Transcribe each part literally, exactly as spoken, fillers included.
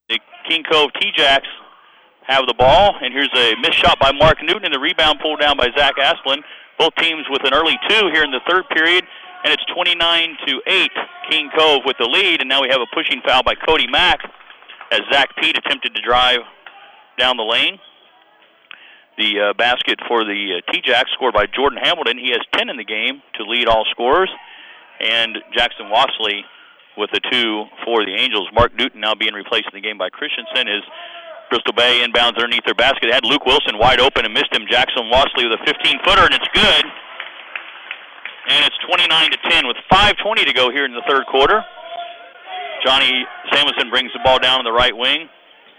The King Cove T-Jacks have the ball, and here's a missed shot by Mark Newton, and the rebound pulled down by Zach Asplin. Both teams with an early two here in the third period, and it's twenty-nine to eight, King Cove with the lead, and now we have a pushing foul by Cody Mack as Zach Pete attempted to drive down the lane. The uh, basket for the uh, T-Jacks scored by Jordan Hamilton. He has ten in the game to lead all scorers, and Jackson Wassley with the two for the Angels. Mark Newton now being replaced in the game by Christensen is Bristol Bay inbounds underneath their basket. They had Luke Wilson wide open and missed him. Jackson Wassley with a fifteen-footer, and it's good. And it's twenty-nine to ten with five twenty to go here in the third quarter. Johnny Samuelson brings the ball down on the right wing.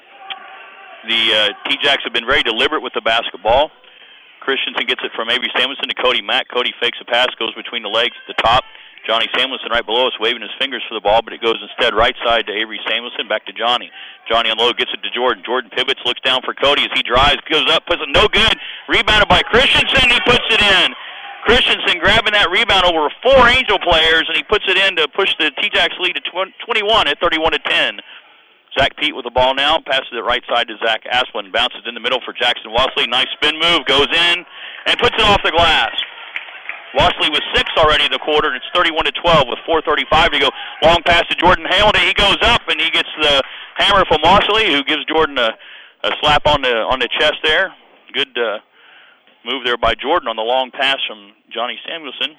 The uh, T-Jacks have been very deliberate with the basketball. Christensen gets it from Avery Samuelson to Cody Mack. Cody fakes a pass, goes between the legs at the top. Johnny Samuelson right below us waving his fingers for the ball, but it goes instead right side to Avery Samuelson, back to Johnny. Johnny on low gets it to Jordan. Jordan pivots, looks down for Cody as he drives, goes up, puts it no good. Rebounded by Christensen, he puts it in. Christensen grabbing that rebound over four Angel players, and he puts it in to push the T-Jacks lead to twenty-one at thirty-one to ten. Zach Pete with the ball now, passes it right side to Zach Asplin, bounces in the middle for Jackson Wassley. Nice spin move, goes in, and puts it off the glass. Wassley with six already in the quarter, and it's thirty-one to twelve with four thirty-five to go. Long pass to Jordan Hamilton. He goes up, and he gets the hammer from Wassley, who gives Jordan a, a slap on the on the chest there. Good uh, move there by Jordan on the long pass from Johnny Samuelson.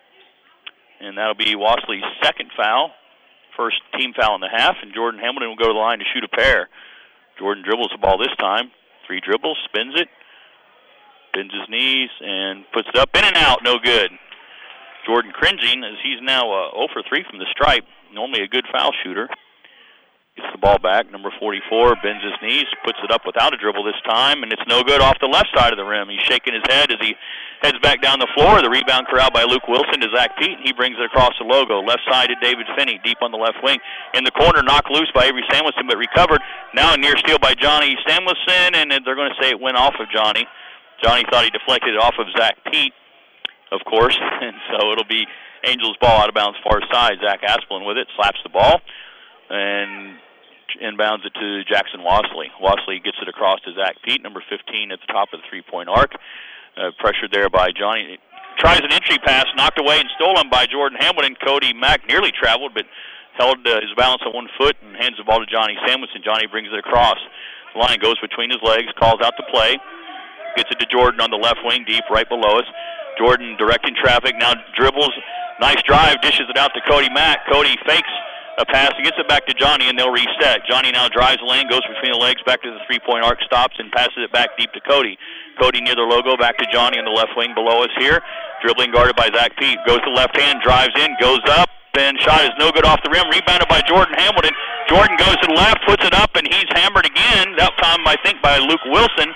And that'll be Wassley's second foul. First team foul in the half, and Jordan Hamilton will go to the line to shoot a pair. Jordan dribbles the ball this time. Three dribbles, spins it. Bends his knees and puts it up, in and out, no good. Jordan cringing as he's now uh, zero for three from the stripe, normally a good foul shooter. Gets the ball back, number forty-four, bends his knees, puts it up without a dribble this time, and it's no good off the left side of the rim. He's shaking his head as he heads back down the floor. The rebound corralled by Luke Wilson to Zach Pete, and he brings it across the logo. Left side to David Finney, deep on the left wing. In the corner, knocked loose by Avery Samuelson, but recovered. Now a near steal by Johnny Samuelson, and they're going to say it went off of Johnny. Johnny thought he deflected it off of Zach Pete, of course, and so it'll be Angels ball out of bounds far side. Zach Asplin with it, slaps the ball, and inbounds it to Jackson Wassley. Wassley gets it across to Zach Pete, number fifteen at the top of the three-point arc. Uh, pressured there by Johnny. Tries an entry pass, knocked away and stolen by Jordan Hamilton. Cody Mack nearly traveled, but held uh, his balance on one foot and hands the ball to Johnny Samuelson. Johnny brings it across. The line goes between his legs, calls out the play. Gets it to Jordan on the left wing, deep right below us. Jordan directing traffic, now dribbles. Nice drive, dishes it out to Cody Mack. Cody fakes a pass and gets it back to Johnny, and they'll reset. Johnny now drives the lane, goes between the legs, back to the three-point arc, stops, and passes it back deep to Cody. Cody near the logo, back to Johnny on the left wing below us here. Dribbling guarded by Zach Pete. Goes to left hand, drives in, goes up, and shot is no good off the rim. Rebounded by Jordan Hamilton. Jordan goes to the left, puts it up, and he's hammered again. That time, I think, by Luke Wilson.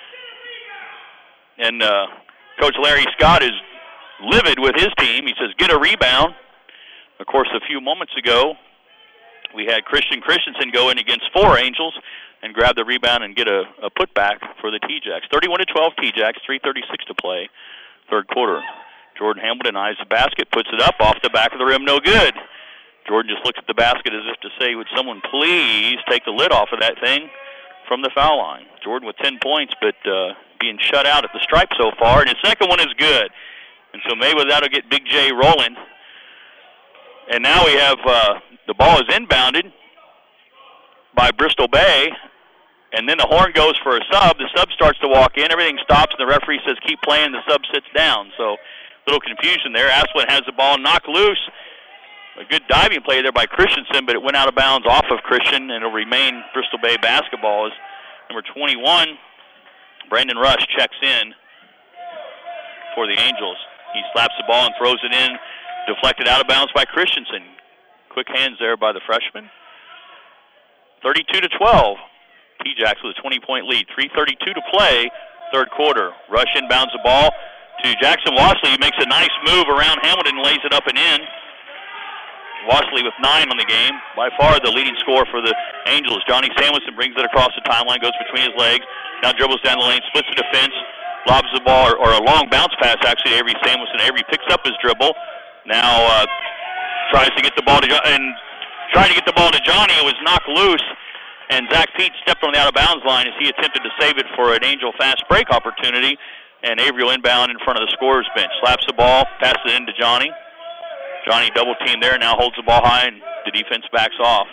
And uh, Coach Larry Scott is livid with his team. He says, get a rebound. Of course, a few moments ago, we had Christian Christensen go in against four Angels and grab the rebound and get a, a putback for the T-Jacks. thirty-one to twelve T-Jacks, three thirty-six to play, third quarter. Jordan Hamilton eyes the basket, puts it up off the back of the rim, no good. Jordan just looks at the basket as if to say, would someone please take the lid off of that thing from the foul line. Jordan with ten points, but uh, being shut out at the stripe so far, and his second one is good. And so maybe that'll get Big J rolling. And now we have uh, the ball is inbounded by Bristol Bay, and then the horn goes for a sub. The sub starts to walk in. Everything stops, and the referee says keep playing. The sub sits down. So a little confusion there. Asplin has the ball knocked loose. A good diving play there by Christensen, but it went out of bounds off of Christian, and it'll remain Bristol Bay basketball. As number twenty-one, Brandon Rush checks in for the Angels. He slaps the ball and throws it in, deflected out of bounds by Christensen. Quick hands there by the freshman. thirty-two to twelve. T-Jacks with a twenty-point lead. three thirty-two to play, third quarter. Rush inbounds the ball to Jackson Wassley. He makes a nice move around Hamilton, lays it up and in. Wassley with nine on the game, by far the leading scorer for the Angels. Johnny Samuelson brings it across the timeline, goes between his legs, now dribbles down the lane, splits the defense, lobs the ball, or, or a long bounce pass actually to Avery Samuelson. Avery picks up his dribble, now uh, tries to get the ball to and trying to get the ball to Johnny. It was knocked loose And Zach Pete stepped on the out-of-bounds line as he attempted to save it for an Angel fast break opportunity. And Avery will inbound in front of the scorer's bench. Slaps the ball, passes it into Johnny. Johnny double-teamed there, now holds the ball high, and the defense backs off.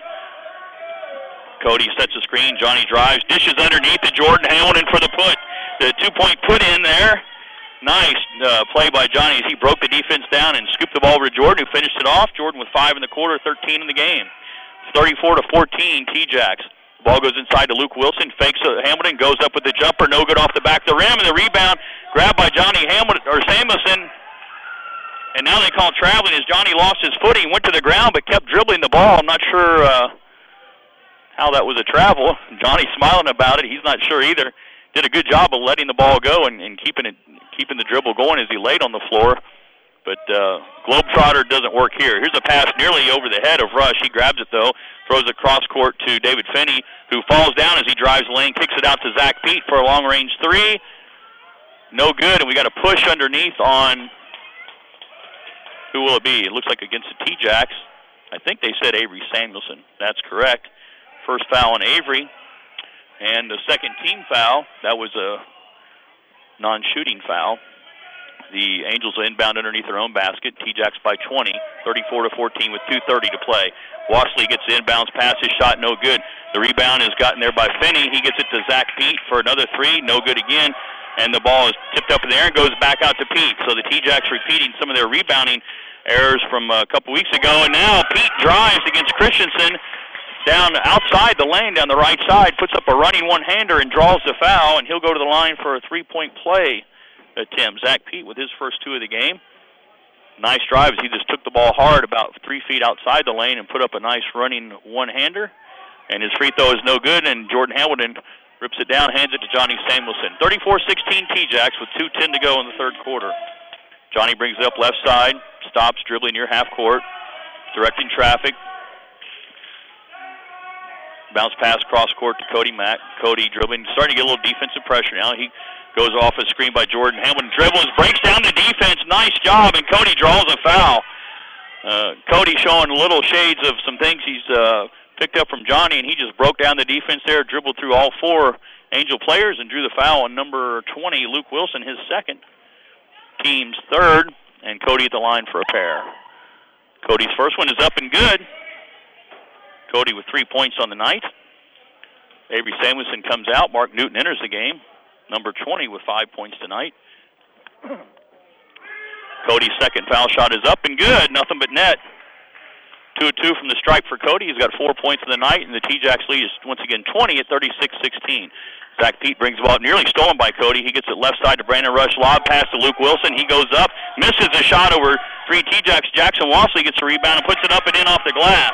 Cody sets the screen. Johnny drives, dishes underneath to Jordan Hamilton for the put. The two-point put in there. Nice uh, play by Johnny as he broke the defense down and scooped the ball over to Jordan, who finished it off. Jordan with five in the quarter, thirteen in the game. thirty-four to fourteen, T-Jacks. Ball goes inside to Luke Wilson, fakes Hamilton, goes up with the jumper, no good off the back of the rim, and the rebound grabbed by Johnny Hamilton or Samuelson. And now they call traveling as Johnny lost his footing, went to the ground, but kept dribbling the ball. I'm not sure uh, how that was a travel. Johnny's smiling about it. He's not sure either. Did a good job of letting the ball go and, and keeping it, keeping the dribble going as he laid on the floor. But uh, Globetrotter doesn't work here. Here's a pass nearly over the head of Rush. He grabs it, though, throws it cross court to David Finney, who falls down as he drives the lane, kicks it out to Zach Pete for a long-range three. No good, and we got a push underneath on, who will it be? It looks like against the T-Jacks. I think they said Avery Samuelson. That's correct. First foul on Avery. And the second team foul, that was a non-shooting foul. The Angels will inbound underneath their own basket. T-Jacks by twenty, thirty-four to fourteen with two thirty to play. Washley gets the inbounds pass. His shot no good. The rebound is gotten there by Finney. He gets it to Zach Pete for another three. No good again. And the ball is tipped up in the air and goes back out to Pete. So the T-Jacks repeating some of their rebounding errors from a couple weeks ago. And now Pete drives against Christensen down outside the lane, down the right side, puts up a running one-hander and draws the foul, and he'll go to the line for a three-point play attempt. Zach Pete with his first two of the game. Nice drive as he just took the ball hard about three feet outside the lane and put up a nice running one-hander. And his free throw is no good, and Jordan Hamilton rips it down, hands it to Johnny Samuelson. thirty-four sixteen T-Jacks with two ten to go in the third quarter. Johnny brings it up left side, stops, dribbling near half court, directing traffic. Bounce pass cross court to Cody Mack. Cody dribbling, starting to get a little defensive pressure now. He goes off a screen by Jordan Hamilton. Dribbles, breaks down the defense. Nice job, and Cody draws a foul. Uh, Cody showing little shades of some things he's uh, picked up from Johnny, and he just broke down the defense there, dribbled through all four Angel players, and drew the foul on number twenty, Luke Wilson, his second. Team's third, and Cody at the line for a pair. Cody's first one is up and good. Cody with three points on the night. Avery Samuelson comes out. Mark Newton enters the game. Number twenty with five points tonight. Cody's second foul shot is up and good. Nothing but net. Two of two from the stripe for Cody. He's got four points in the night, and the T-Jacks lead is once again twenty at thirty-six sixteen. Zach Pete brings the ball up, nearly stolen by Cody. He gets it left side to Brandon Rush. Lob pass to Luke Wilson. He goes up, misses a shot over three T-Jacks. Jackson Washley gets the rebound and puts it up and in off the glass.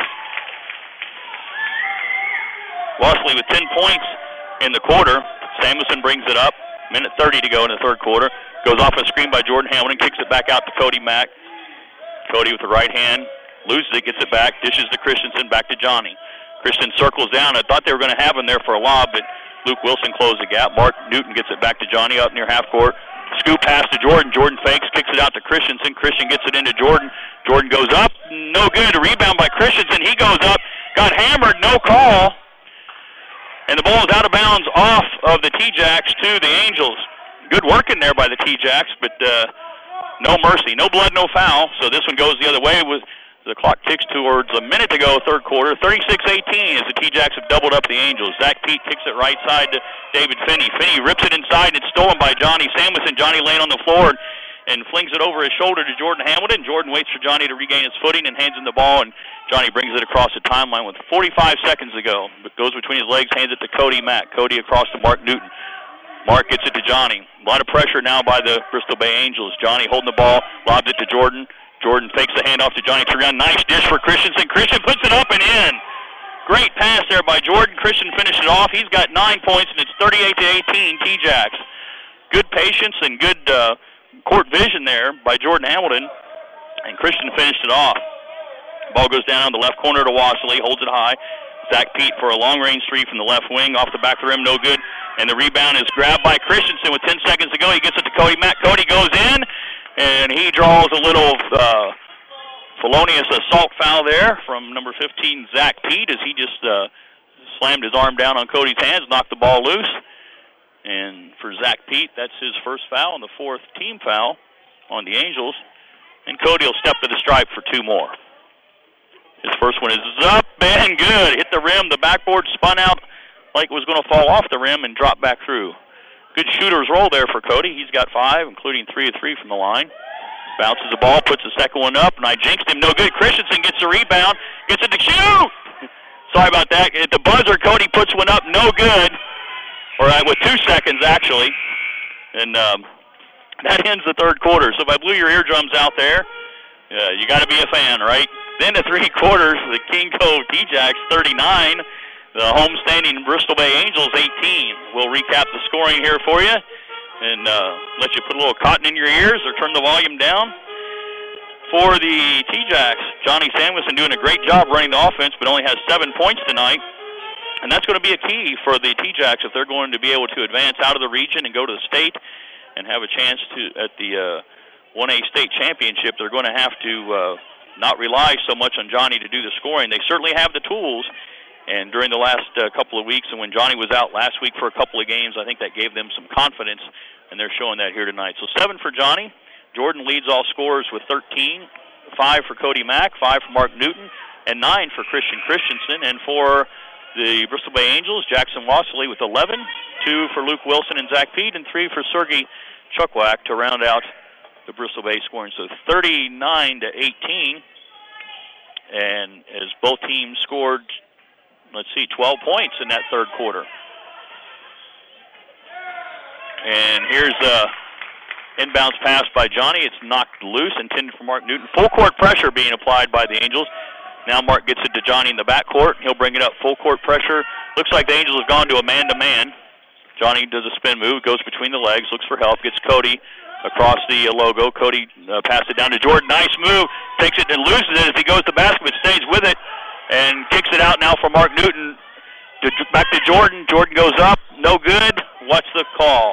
Washley with ten points in the quarter. Samuelson brings it up. Minute thirty to go in the third quarter. Goes off a screen by Jordan Hamilton. Kicks it back out to Cody Mack. Cody with the right hand. Loses it, gets it back. Dishes to Christensen, back to Johnny. Christensen circles down. I thought they were going to have him there for a lob, but Luke Wilson closed the gap. Mark Newton gets it back to Johnny up near half court. Scoop pass to Jordan. Jordan fakes, kicks it out to Christensen. Christian gets it into Jordan. Jordan goes up. No good. A rebound by Christensen. He goes up. Got hammered. No call. And the ball is out of bounds off of the T-Jacks to the Angels. Good work in there by the T-Jacks, but uh, no mercy. No blood, no foul. So this one goes the other way. With the clock ticks towards a minute to go, third quarter. thirty-six eighteen as the T-Jacks have doubled up the Angels. Zach Pete kicks it right side to David Finney. Finney rips it inside, and it's stolen by Johnny Samuelson. Johnny laying on the floor and flings it over his shoulder to Jordan Hamilton. Jordan waits for Johnny to regain his footing and hands him the ball, and Johnny brings it across the timeline with forty-five seconds to go. But goes between his legs, hands it to Cody Mack. Cody across to Mark Newton. Mark gets it to Johnny. A lot of pressure now by the Bristol Bay Angels. Johnny holding the ball, lobs it to Jordan. Jordan fakes the handoff to Johnny Trion. Nice dish for Christensen. Christian puts it up and in. Great pass there by Jordan. Christian finished it off. He's got nine points, and it's thirty-eight to eighteen T-Jacks. Good patience and good uh, court vision there by Jordan Hamilton, and Christian finished it off. Ball goes down on the left corner to Washley, holds it high. Zach Pete for a long-range three from the left wing, off the back of the rim, no good. And the rebound is grabbed by Christensen with ten seconds to go. He gets it to Cody Mack. Cody goes in, and he draws a little uh, felonious assault foul there from number fifteen, Zach Pete, as he just uh, slammed his arm down on Cody's hands, knocked the ball loose. And for Zach Pete, that's his first foul and the fourth team foul on the Angels. And Cody will step to the stripe for two more. His first one is up and good. Hit the rim. The backboard spun out like it was going to fall off the rim and drop back through. Good shooter's roll there for Cody. He's got five, including three of three from the line. Bounces the ball, puts the second one up, and I jinxed him. No good. Christensen gets the rebound, gets it to shoot. Sorry about that. At the buzzer, Cody puts one up, no good. All right, with two seconds, actually. And um, that ends the third quarter. So if I blew your eardrums out there, uh, you got to be a fan, right? Then the three quarters, the King Cove T-Jacks thirty-nine, the homestanding Bristol Bay Angels eighteen. We'll recap the scoring here for you and uh, let you put a little cotton in your ears or turn the volume down. For the T-Jacks, Johnny Samuelson doing a great job running the offense, but only has seven points tonight. And that's going to be a key for the T-Jacks if they're going to be able to advance out of the region and go to the state and have a chance to at the uh, one A state championship. They're going to have to uh, not rely so much on Johnny to do the scoring. They certainly have the tools. And during the last uh, couple of weeks, and when Johnny was out last week for a couple of games, I think that gave them some confidence, and they're showing that here tonight. So seven for Johnny. Jordan leads all scorers with thirteen. Five for Cody Mack, five for Mark Newton, and nine for Christian Christensen. And for the Bristol Bay Angels, Jackson Wasserly with eleven, two for Luke Wilson and Zach Pete, and three for Sergey Chukwak to round out the Bristol Bay scoring. So thirty-nine to eighteen. And as both teams scored, let's see, twelve points in that third quarter. And here's a inbounds pass by Johnny. It's knocked loose, intended for Mark Newton. Full court pressure being applied by the Angels. Now Mark gets it to Johnny in the backcourt. He'll bring it up. Full court pressure. Looks like the Angels have gone to a man-to-man. Johnny does a spin move, goes between the legs, looks for help, gets Cody across the uh, logo. Cody uh, passes it down to Jordan. Nice move. Takes it and loses it as he goes to the basket, but stays with it and kicks it out now for Mark Newton. To, back to Jordan. Jordan goes up. No good. What's the call?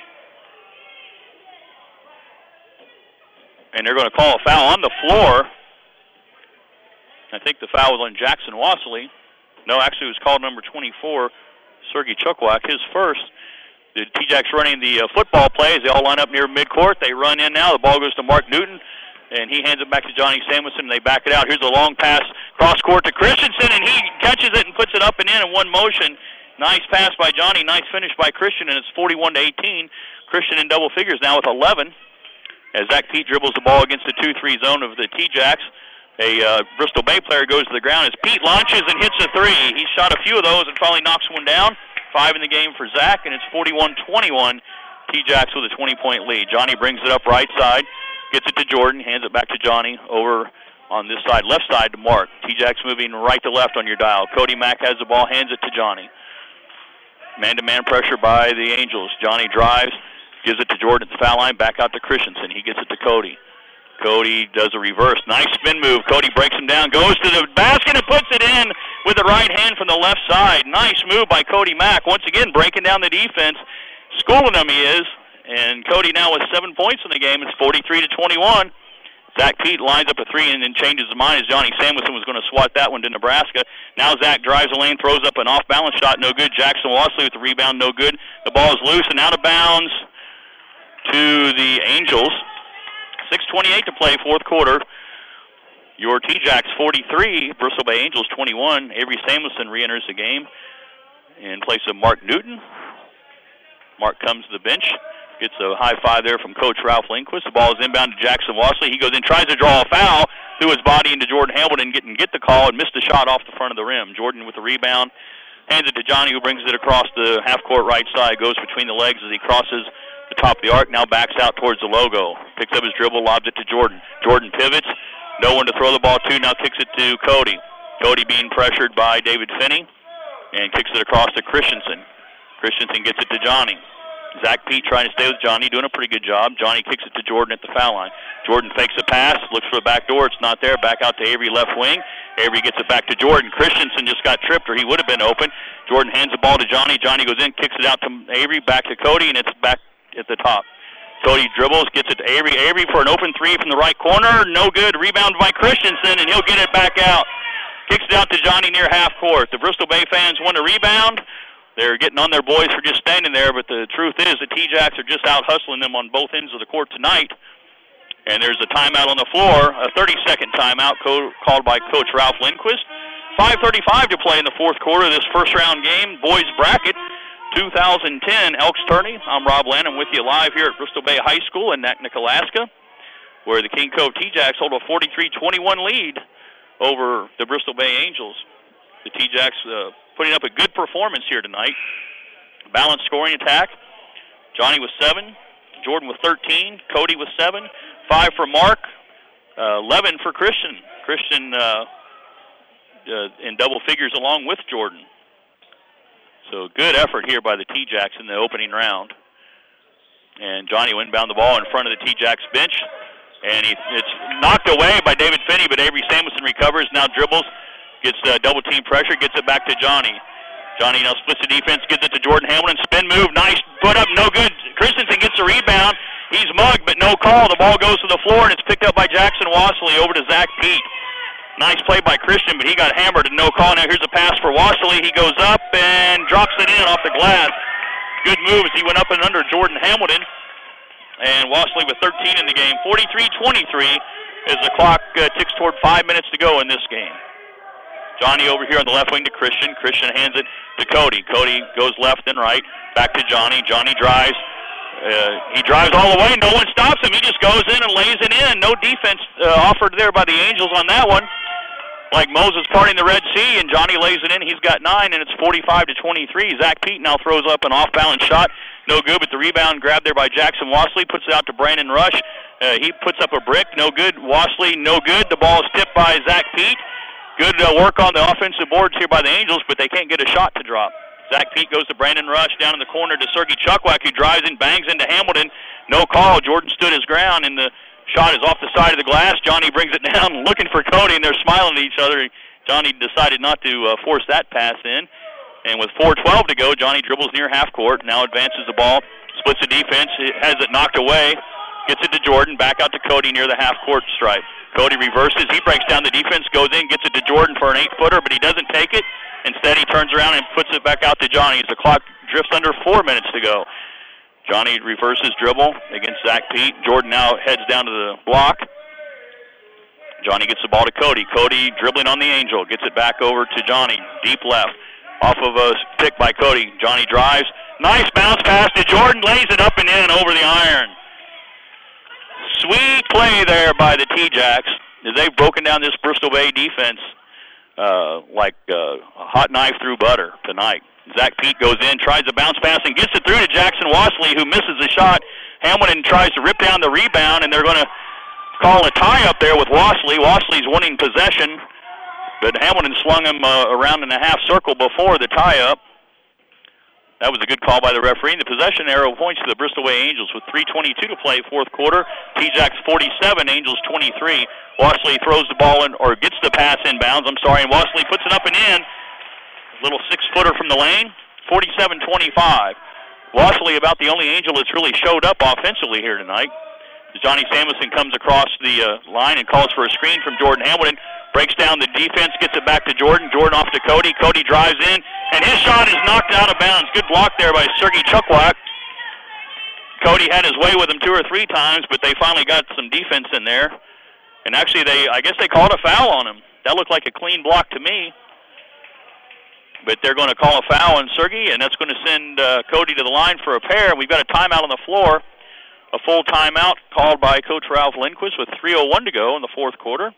And they're going to call a foul on the floor. I think the foul was on Jackson Wasserly. No, actually it was called number twenty-four, Sergey Chukwak, his first. The T-Jacks running the uh, football plays. They all line up near midcourt. They run in now. The ball goes to Mark Newton, and he hands it back to Johnny Samuelson, and they back it out. Here's a long pass cross-court to Christensen, and he catches it and puts it up and in in one motion. Nice pass by Johnny. Nice finish by Christian, and it's forty-one to eighteen. Christian in double figures now with eleven. As Zach Pete dribbles the ball against the two three zone of the T-Jacks. A uh, Bristol Bay player goes to the ground as Pete launches and hits a three. He shot a few of those and finally knocks one down. Five in the game for Zach, and it's forty-one twenty-one. T-Jacks with a twenty-point lead. Johnny brings it up right side, gets it to Jordan, hands it back to Johnny over on this side, left side to Mark. T-Jacks moving right to left on your dial. Cody Mack has the ball, hands it to Johnny. Man-to-man pressure by the Angels. Johnny drives, gives it to Jordan at the foul line, back out to Christensen. He gets it to Cody. Cody does a reverse. Nice spin move. Cody breaks him down, goes to the basket and puts it in with the right hand from the left side. Nice move by Cody Mack. Once again, breaking down the defense. Schooling them he is. And Cody now with seven points in the game. It's forty-three to twenty-one. Zach Pete lines up a three and then changes his mind as Johnny Samuelson was going to swat that one to Nebraska. Now Zach drives the lane, throws up an off-balance shot, no good. Jackson Wasserly with the rebound, no good. The ball is loose and out of bounds to the Angels. six twenty-eight to play, fourth quarter. Your T-Jacks forty-three, Bristol Bay Angels twenty-one. Avery Samuelson re-enters the game in place of Mark Newton. Mark comes to the bench, gets a high five there from Coach Ralph Lindquist. The ball is inbound to Jackson Wasserly. He goes in, tries to draw a foul, threw his body into Jordan Hamilton, get and get the call, and missed the shot off the front of the rim. Jordan with the rebound, hands it to Johnny, who brings it across the half-court right side, goes between the legs as he crosses the top of the arc, now backs out towards the logo. Picks up his dribble, lobs it to Jordan. Jordan pivots, no one to throw the ball to, now kicks it to Cody. Cody being pressured by David Finney, and kicks it across to Christensen. Christensen gets it to Johnny. Zach Pete trying to stay with Johnny, doing a pretty good job. Johnny kicks it to Jordan at the foul line. Jordan fakes a pass, looks for the back door, it's not there, back out to Avery left wing. Avery gets it back to Jordan. Christensen just got tripped, or he would have been open. Jordan hands the ball to Johnny. Johnny goes in, kicks it out to Avery, back to Cody, and it's back at the top. Cody dribbles, gets it to Avery. Avery for an open three from the right corner. No good. Rebound by Christensen, and he'll get it back out. Kicks it out to Johnny near half court. The Bristol Bay fans want a rebound. They're getting on their boys for just standing there, but the truth is the T-Jacks are just out hustling them on both ends of the court tonight. And there's a timeout on the floor, a thirty-second timeout co- called by Coach Ralph Lindquist. five thirty-five to play in the fourth quarter of this first-round game, boys bracket, two thousand ten Elks Tourney. I'm Rob Lanham with you live here at Bristol Bay High School in Naknek, Alaska, where the King Cove T-Jacks hold a forty-three twenty-one lead over the Bristol Bay Angels. The T-Jacks uh, putting up a good performance here tonight. Balanced scoring attack. Johnny with seven, Jordan with thirteen, Cody with seven, five for Mark, uh, eleven for Christian. Christian uh, uh, in double figures along with Jordan. So good effort here by the T-Jacks in the opening round. And Johnny will inbound the ball in front of the T-Jacks bench. And he, it's knocked away by David Finney, but Avery Samuelson recovers, now dribbles, gets uh, double team pressure, gets it back to Johnny. Johnny now splits the defense, gives it to Jordan Hamilton. Spin move, nice, put up, no good. Christensen gets a rebound. He's mugged, but no call. The ball goes to the floor, and it's picked up by Jackson Wassley over to Zach Pete. Nice play by Christian, but he got hammered and no call. Now here's a pass for Wassley. He goes up and drops it in off the glass. Good move as he went up and under Jordan Hamilton. And Wassley with thirteen in the game. forty-three twenty-three as the clock uh, ticks toward five minutes to go in this game. Johnny over here on the left wing to Christian. Christian hands it to Cody. Cody goes left and right. Back to Johnny. Johnny drives. Uh, he drives all the way. No one stops him. He just goes in and lays it in. No defense uh, offered there by the Angels on that one. Like Moses parting the Red Sea, and Johnny lays it in. He's got nine, and it's forty-five to twenty-three. Zach Pete now throws up an off-balance shot. No good, but the rebound grabbed there by Jackson Wassley. Puts it out to Brandon Rush. Uh, he puts up a brick. No good. Wassley, no good. The ball is tipped by Zach Pete. Good uh, work on the offensive boards here by the Angels, but they can't get a shot to drop. Zach Pete goes to Brandon Rush down in the corner to Sergey Chukwak, who drives in, bangs into Hamilton. No call. Jordan stood his ground, and the shot is off the side of the glass. Johnny brings it down, looking for Cody, and they're smiling at each other. Johnny decided not to uh, force that pass in. And with four twelve to go, Johnny dribbles near half court, now advances the ball, splits the defense, has it knocked away, gets it to Jordan, back out to Cody near the half court stripe. Cody reverses, he breaks down the defense, goes in, gets it to Jordan for an eight-footer, but he doesn't take it. Instead, he turns around and puts it back out to Johnny as the clock drifts under four minutes to go. Johnny reverses dribble against Zach Pete. Jordan now heads down to the block. Johnny gets the ball to Cody. Cody dribbling on the Angel, gets it back over to Johnny, deep left. Off of a pick by Cody. Johnny drives. Nice bounce pass to Jordan, lays it up and in over the iron. Sweet play there by the T-Jacks as they've broken down this Bristol Bay defense uh, like uh, a hot knife through butter tonight. Zach Pete goes in, tries a bounce pass, and gets it through to Jackson Wassley, who misses the shot. Hamilton tries to rip down the rebound, and thtie going to call a tie up there with Wassley. Wassley's winning possession, but Hamilton slung him uh, around in a half circle before the tie-up. That was a good call by the referee. And the possession arrow points to the Bristol Bay Angels with three twenty-two to play, fourth quarter. T-Jacks forty-seven, Angels twenty-three. Wassley throws the ball in, or gets the pass in bounds, I'm sorry, and Wassley puts it up and in. Little six-footer from the lane, forty-seven twenty-five. Wassley about the only Angel that's really showed up offensively here tonight. Johnny Samuelson comes across the uh, line and calls for a screen from Jordan Hamilton. Breaks down the defense, gets it back to Jordan. Jordan off to Cody. Cody drives in, and his shot is knocked out of bounds. Good block there by Sergey Chukwak. Cody had his way with him two or three times, but they finally got some defense in there. And actually, they I guess they called a foul on him. That looked like a clean block to me. But they're going to call a foul on Sergey, and that's going to send uh, Cody to the line for a pair. We've got a timeout on the floor. A full timeout called by Coach Ralph Lindquist with three oh one to go in the fourth quarter.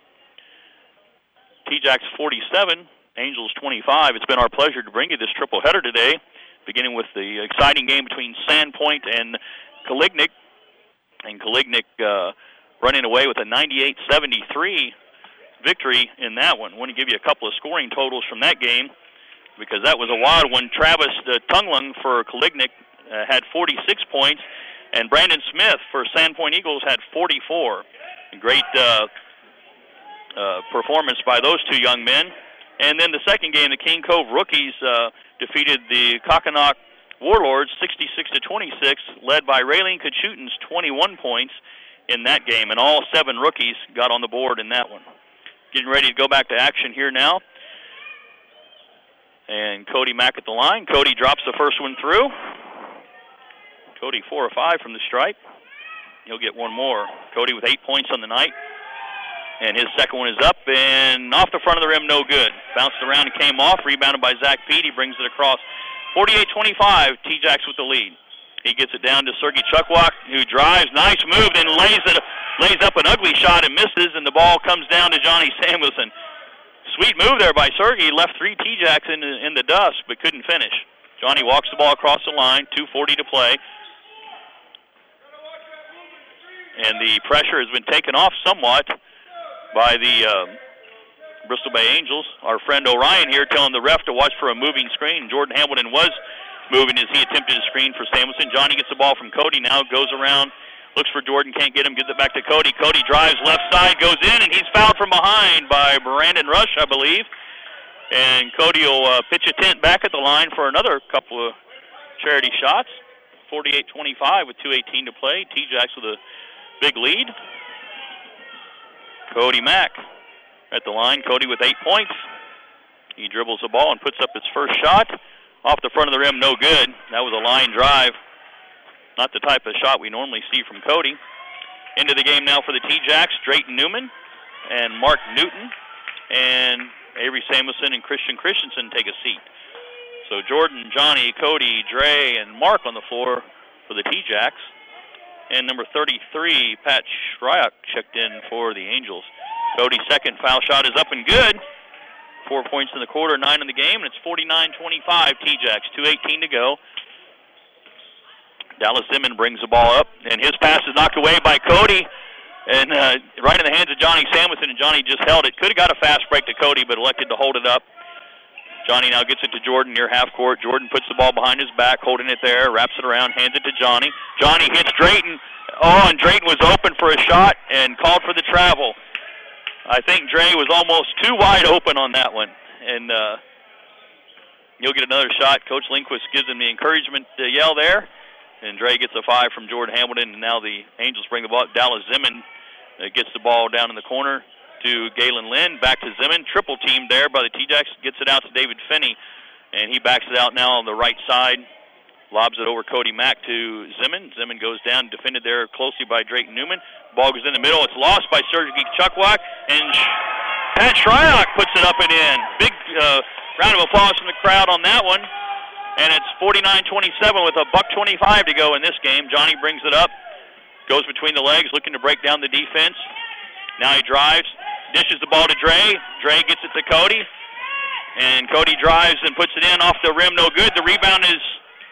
T-Jacks forty-seven, Angels twenty-five. It's been our pleasure to bring you this triple header today, beginning with the exciting game between Sandpoint and Kalignik. And Kalignik uh, running away with a ninety-eight seventy-three victory in that one. I want to give you a couple of scoring totals from that game because that was a wild one. Travis uh, Tunglung for Kalignik uh, had forty-six points, and Brandon Smith for Sandpoint Eagles had forty-four. Great uh, uh, performance by those two young men. And then the second game, the King Cove rookies uh, defeated the Kokonak Warlords sixty-six to twenty-six, led by Raylene Kachutin's twenty-one points in that game. And all seven rookies got on the board in that one. Getting ready to go back to action here now. And Cody Mack at the line. Cody drops the first one through. Cody four or five from the stripe. He'll get one more. Cody with eight points on the night. And his second one is up and off the front of the rim, no good. Bounced around and came off, rebounded by Zach Pete. He brings it across. forty-eight twenty-five, T-Jacks with the lead. He gets it down to Sergey Chukwak, who drives. Nice move, then lays it, lays up an ugly shot and misses, and the ball comes down to Johnny Samuelson. Sweet move there by Sergey. Left three T-Jacks in the, in the dust, but couldn't finish. Johnny walks the ball across the line, two forty to play. And the pressure has been taken off somewhat by the um, Bristol Bay Angels. Our friend Orion here telling the ref to watch for a moving screen. Jordan Hamilton was moving as he attempted a screen for Samuelson. Johnny gets the ball from Cody now, goes around, looks for Jordan, can't get him, gives it back to Cody. Cody drives left side, goes in, and he's fouled from behind by Brandon Rush, I believe. And Cody will uh, pitch a tent back at the line for another couple of charity shots. forty-eight twenty-five with two eighteen to play. T-Jacks with a big lead. Cody Mack at the line. Cody with eight points. He dribbles the ball and puts up his first shot. Off the front of the rim, no good. That was a line drive. Not the type of shot we normally see from Cody. Into the game now for the T-Jacks, Drayton Newman and Mark Newton. And Avery Samuelson and Christian Christensen take a seat. So Jordan, Johnny, Cody, Dre, and Mark on the floor for the T-Jacks. And number thirty-three, Pat Shryock, checked in for the Angels. Cody's second foul shot is up and good. Four points in the quarter, nine in the game, and it's forty-nine twenty-five T-Jacks, two eighteen to go. Dallas Zimmon brings the ball up, and his pass is knocked away by Cody, and uh, right in the hands of Johnny Samuelson, and Johnny just held it. Could have got a fast break to Cody, but elected to hold it up. Johnny now gets it to Jordan near half court. Jordan puts the ball behind his back, holding it there, wraps it around, hands it to Johnny. Johnny hits Drayton. Oh, and Drayton was open for a shot and called for the travel. I think Dre was almost too wide open on that one. And uh, you'll get another shot. Coach Lindquist gives him the encouragement to yell there. And Dre gets a five from Jordan Hamilton. And now the Angels bring the ball. Dallas Zimmon uh, gets the ball down in the corner to Galen Lynn. Back to Zimmon. Triple team there by the T-Jacks. Gets it out to David Finney. And he backs it out now on the right side. Lobs it over Cody Mack to Zimmon. Zimmon goes down, defended there closely by Drayton Newman. Ball goes in the middle. It's lost by Sergey Chukwak. And Pat Shryock puts it up and in. Big uh, round of applause from the crowd on that one. And it's forty-nine twenty-seven with a buck twenty-five to go in this game. Johnny brings it up. Goes between the legs, looking to break down the defense. Now he drives. Dishes the ball to Dre. Dre gets it to Cody. And Cody drives and puts it in off the rim. No good. The rebound is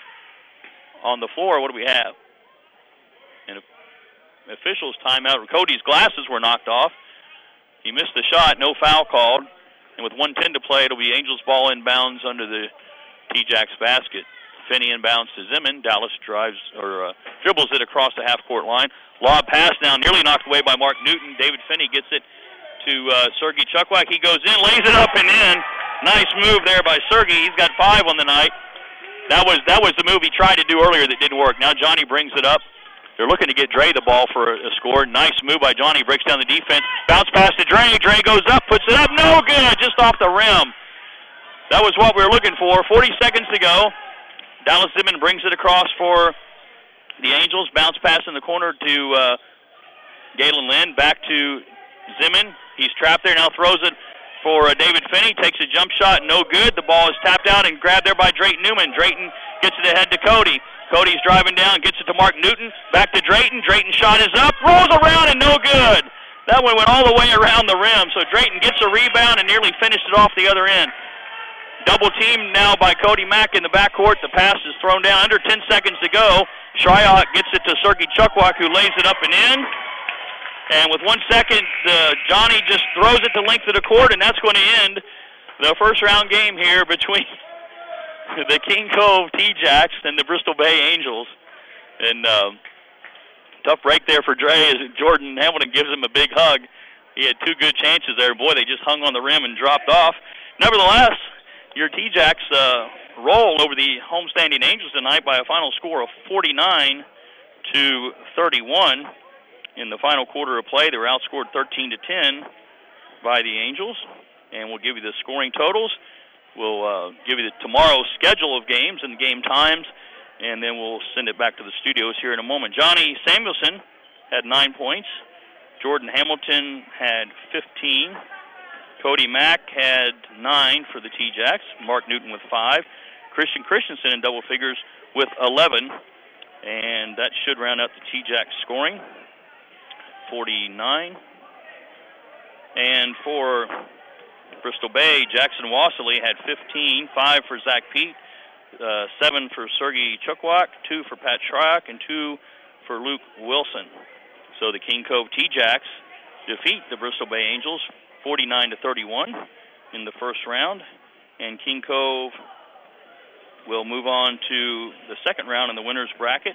on the floor. What do we have? And officials timeout. Cody's glasses were knocked off. He missed the shot. No foul called. And with one ten to play, it'll be Angels ball inbounds under the T-Jacks basket. Finney inbounds to Zimmon. Dallas drives or uh, dribbles it across the half-court line. Lob pass now, nearly knocked away by Mark Newton. David Finney gets it to uh, Sergey Chukwak. He goes in, lays it up and in. Nice move there by Sergey. He's got five on the night. That was that was the move he tried to do earlier that didn't work. Now Johnny brings it up. They're looking to get Dre the ball for a, a score. Nice move by Johnny. Breaks down the defense. Bounce pass to Dre. Dre goes up, puts it up. No good. Just off the rim. That was what we were looking for. forty seconds to go. Dallas Zimmon brings it across for the Angels. Bounce pass in the corner to uh, Galen Lynn. Back to Zimmon. He's trapped there. Now throws it for uh, David Finney. Takes a jump shot. No good. The ball is tapped out and grabbed there by Drayton Newman. Drayton gets it ahead to Cody. Cody's driving down. Gets it to Mark Newton. Back to Drayton. Drayton shot is up. Rolls around and no good. That one went all the way around the rim. So Drayton gets a rebound and nearly finished it off the other end. Double team now by Cody Mack in the backcourt. The pass is thrown down. Under ten seconds to go. Shryock gets it to Sergey Chukwak, who lays it up and in. And with one second, uh, Johnny just throws it the length of the court, and that's going to end the first round game here between the King Cove T-Jacks and the Bristol Bay Angels. And uh, tough break there for Dre as Jordan Hamilton gives him a big hug. He had two good chances there. Boy, they just hung on the rim and dropped off. Nevertheless, your T-Jacks uh, roll over the homestanding Angels tonight by a final score of forty-nine to thirty-one. In the final quarter of play, they were outscored thirteen to ten by the Angels. And we'll give you the scoring totals. we'll uh, give you the tomorrow's schedule of games and game times, and then we'll send it back to the studios here in a moment. Johnny Samuelson had nine points. Jordan Hamilton had fifteen. Cody Mack had nine for the T-Jacks. Mark Newton with five. Christian Christensen in double figures with eleven. And that should round out the T-Jacks scoring. forty-nine. And for Bristol Bay, Jackson Wasserly had fifteen, five for Zach Pete, uh, seven for Sergei Chukwak, two for Pat Shryock, and two for Luke Wilson. So the King Cove T-Jacks defeat the Bristol Bay Angels forty-nine to thirty-one in the first round, and King Cove will move on to the second round in the winner's bracket.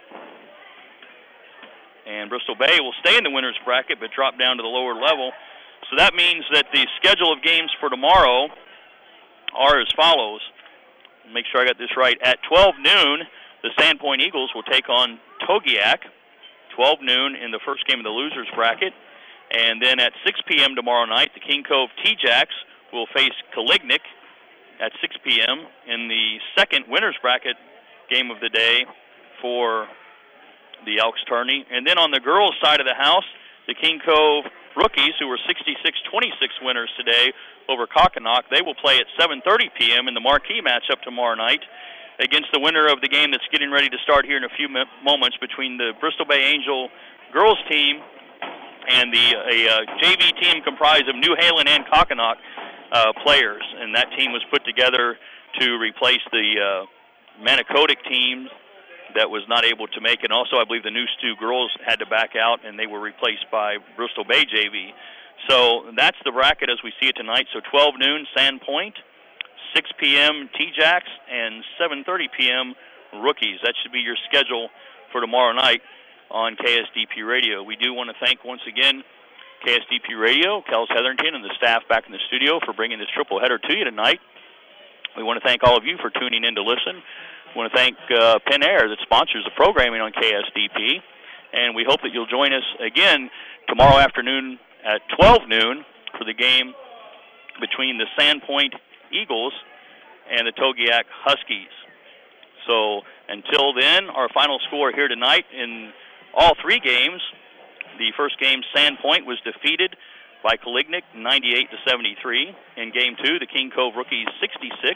And Bristol Bay will stay in the winner's bracket but drop down to the lower level. So that means that the schedule of games for tomorrow are as follows. Make sure I got this right. At twelve noon, the Sandpoint Eagles will take on Togiak. twelve noon in the first game of the losers bracket. And then at six p.m. tomorrow night, the King Cove T-Jacks will face Kalignik at six p.m. in the second winner's bracket game of the day for the Elks tourney. And then on the girls' side of the house, the King Cove Rookies, who were sixty-six twenty-six winners today over Kokonak, they will play at seven thirty p.m. in the marquee matchup tomorrow night against the winner of the game that's getting ready to start here in a few moments between the Bristol Bay Angel girls team and the a, uh, J V team comprised of New Halen and Kokonak uh, players. And that team was put together to replace the uh, Manicodic team that was not able to make it. And also, I believe the New Stu girls had to back out, and they were replaced by Bristol Bay J V. So that's the bracket as we see it tonight. So twelve noon, Sandpoint, six p.m. T-Jacks, and seven thirty p.m. Rookies. That should be your schedule for tomorrow night on K S D P Radio. We do want to thank once again K S D P Radio, Kels Hetherington, and the staff back in the studio for bringing this triple header to you tonight. We want to thank all of you for tuning in to listen. We want to thank uh, Penn Air that sponsors the programming on K S D P, and we hope that you'll join us again tomorrow afternoon at twelve noon for the game between the Sandpoint Eagles and the Togiak Huskies. So until then, our final score here tonight in all three games. The first game, Sandpoint was defeated by Kalignik ninety-eight to seventy-three. In game two, the King Cove Rookies sixty-six,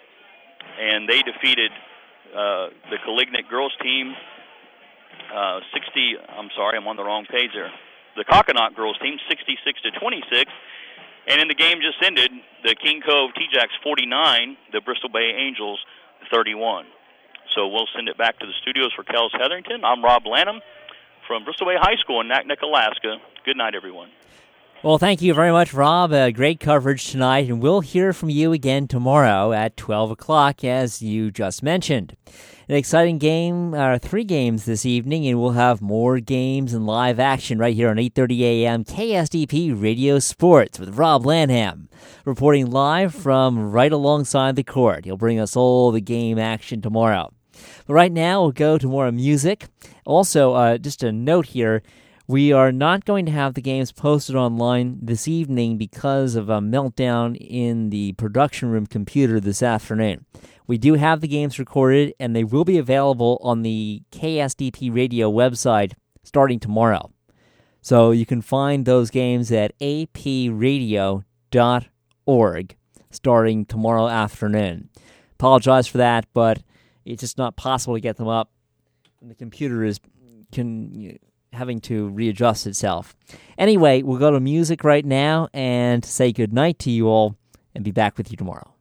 and they defeated uh, the Kalignik girls team uh, sixty. I'm sorry, I'm on the wrong page there. The Kokonak girls team sixty-six to twenty-six, and in the game just ended, the King Cove T-Jacks forty-nine, the Bristol Bay Angels thirty-one. So we'll send it back to the studios for Kels Hetherington. I'm Rob Lanham from Bristol Bay High School in Naknek, Alaska. Good night, everyone. Well, thank you very much, Rob. Uh, great coverage tonight, and we'll hear from you again tomorrow at twelve o'clock, as you just mentioned. An exciting game, uh, three games this evening, and we'll have more games and live action right here on eight thirty a.m. K S D P Radio Sports with Rob Lanham, reporting live from right alongside the court. He'll bring us all the game action tomorrow. But right now, we'll go to more music. Also, uh, just a note here, we are not going to have the games posted online this evening because of a meltdown in the production room computer this afternoon. We do have the games recorded, and they will be available on the K S D P Radio website starting tomorrow. So you can find those games at a p radio dot org starting tomorrow afternoon. Apologize for that, but it's just not possible to get them up. And the computer is can, having to readjust itself. Anyway, we'll go to music right now and say good night to you all and be back with you tomorrow.